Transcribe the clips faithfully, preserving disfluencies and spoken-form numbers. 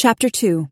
Chapter two.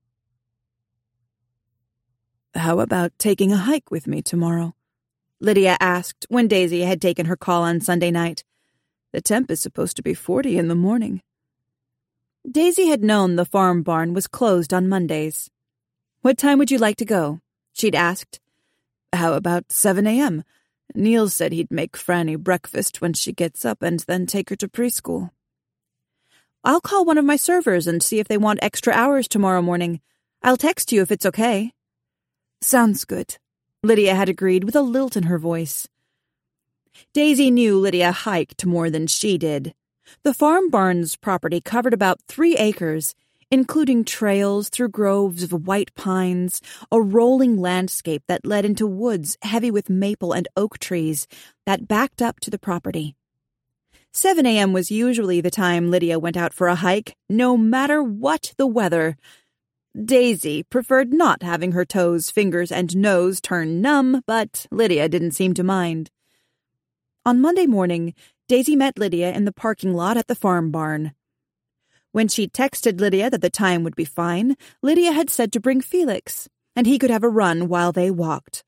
"How about taking a hike with me tomorrow?" Lydia asked when Daisy had taken her call on Sunday night. "The temp is supposed to be forty in the morning." Daisy had known the farm barn was closed on Mondays. "What time would you like to go?" she'd asked. "How about seven a.m.? Neil said he'd make Franny breakfast when she gets up and then take her to preschool." "I'll call one of my servers and see if they want extra hours tomorrow morning. I'll text you if it's okay." "Sounds good," Lydia had agreed with a lilt in her voice. Daisy knew Lydia hiked more than she did. The farm barn's property covered about three acres, including trails through groves of white pines, a rolling landscape that led into woods heavy with maple and oak trees that backed up to the property. seven a.m. was usually the time Lydia went out for a hike, no matter what the weather. Daisy preferred not having her toes, fingers, and nose turn numb, but Lydia didn't seem to mind. On Monday morning, Daisy met Lydia in the parking lot at the farm barn. When she texted Lydia that the time would be fine, Lydia had said to bring Felix, and he could have a run while they walked.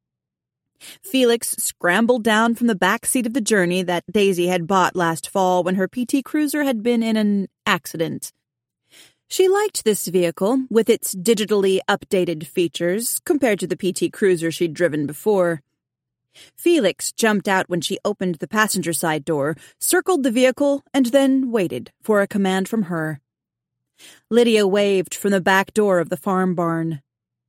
Felix scrambled down from the back seat of the Journey that Daisy had bought last fall when her P T Cruiser had been in an accident. She liked this vehicle, with its digitally updated features, compared to the P T Cruiser she'd driven before. Felix jumped out when she opened the passenger side door, circled the vehicle, and then waited for a command from her. Lydia waved from the back door of the farm barn.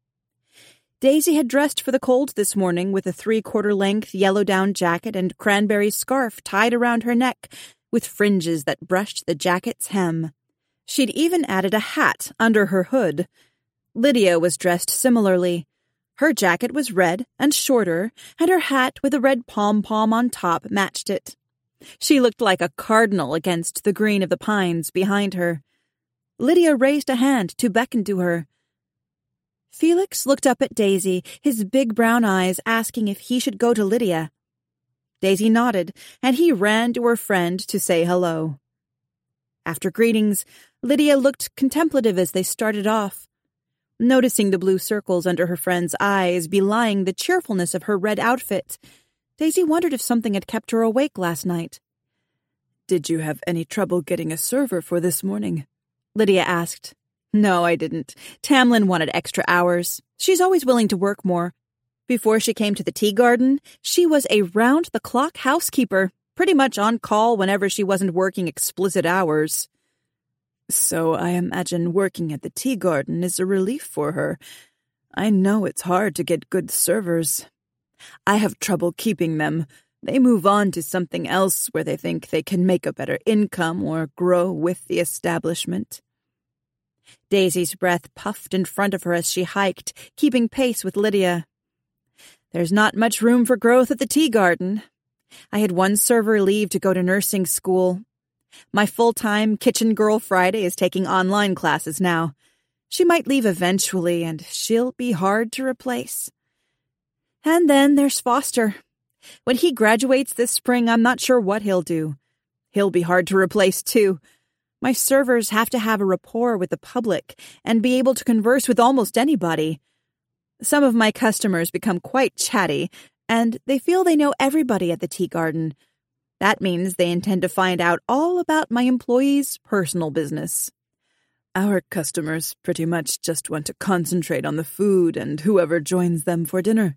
Daisy had dressed for the cold this morning with a three-quarter-length yellow-down jacket and cranberry scarf tied around her neck, with fringes that brushed the jacket's hem. She'd even added a hat under her hood. Lydia was dressed similarly. Her jacket was red and shorter, and her hat with a red pom-pom on top matched it. She looked like a cardinal against the green of the pines behind her. Lydia raised a hand to beckon to her. Felix looked up at Daisy, his big brown eyes asking if he should go to Lydia. Daisy nodded, and he ran to her friend to say hello. After greetings, Lydia looked contemplative as they started off. Noticing the blue circles under her friend's eyes belying the cheerfulness of her red outfit, Daisy wondered if something had kept her awake last night. "Did you have any trouble getting a server for this morning?" Lydia asked. "No, I didn't. Tamlin wanted extra hours. She's always willing to work more. Before she came to the tea garden, she was a round-the-clock housekeeper, pretty much on call whenever she wasn't working explicit hours." "So I imagine working at the tea garden is a relief for her. I know it's hard to get good servers. I have trouble keeping them. They move on to something else where they think they can make a better income or grow with the establishment." Daisy's breath puffed in front of her as she hiked, keeping pace with Lydia. "There's not much room for growth at the tea garden. I had one server leave to go to nursing school. My full-time kitchen girl Friday is taking online classes now. She might leave eventually, and she'll be hard to replace. And then there's Foster. When he graduates this spring, I'm not sure what he'll do. He'll be hard to replace, too. My servers have to have a rapport with the public and be able to converse with almost anybody. Some of my customers become quite chatty, and they feel they know everybody at the tea garden. That means they intend to find out all about my employees' personal business. Our customers pretty much just want to concentrate on the food and whoever joins them for dinner."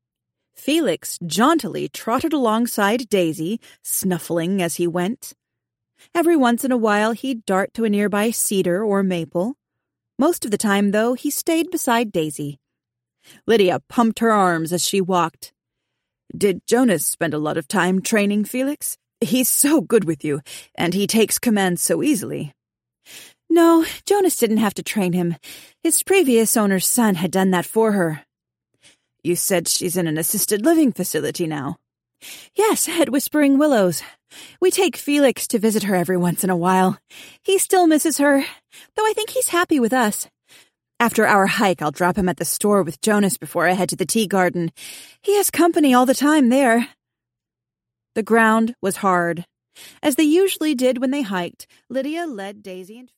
Felix jauntily trotted alongside Daisy, snuffling as he went. Every once in a while he'd dart to a nearby cedar or maple. Most of the time, though, he stayed beside Daisy. Lydia pumped her arms as she walked. "Did Jonas spend a lot of time training Felix? He's so good with you, and he takes command so easily." "No, Jonas didn't have to train him. His previous owner's son had done that for her." "You said she's in an assisted living facility now." "Yes, at Whispering Willows. We take Felix to visit her every once in a while. He still misses her, though I think he's happy with us. After our hike, I'll drop him at the store with Jonas before I head to the tea garden. He has company all the time there." The ground was hard. As they usually did when they hiked, Lydia led Daisy and